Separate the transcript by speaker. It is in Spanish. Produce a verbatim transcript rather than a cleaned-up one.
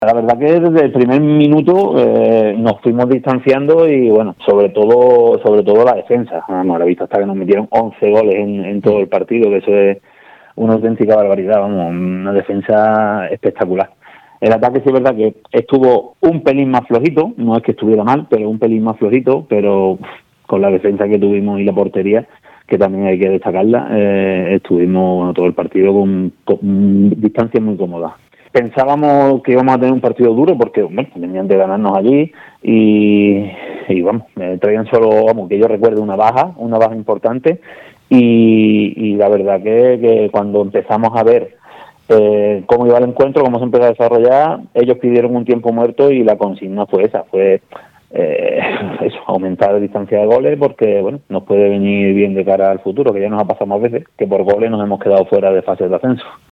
Speaker 1: La verdad que desde el primer minuto eh, nos fuimos distanciando y bueno, sobre todo sobre todo la defensa. Vamos, la vista hasta que nos metieron once goles en, en todo el partido, que eso es una auténtica barbaridad, vamos, una defensa espectacular. El ataque sí es verdad que estuvo un pelín más flojito, no es que estuviera mal, pero un pelín más flojito, pero con la defensa que tuvimos y la portería, que también hay que destacarla, eh, estuvimos bueno, todo el partido con, con distancias muy cómodas. Pensábamos que íbamos a tener un partido duro porque bueno, venían de ganarnos allí y, y vamos, me traían solo, vamos, que yo recuerdo una baja, una baja importante y, y la verdad que, que cuando empezamos a ver eh, cómo iba el encuentro, cómo se empezó a desarrollar, ellos pidieron un tiempo muerto y la consigna fue esa, fue eh, eso, aumentar la distancia de goles porque bueno, nos puede venir bien de cara al futuro, que ya nos ha pasado más veces, que por goles nos hemos quedado fuera de fase de ascenso.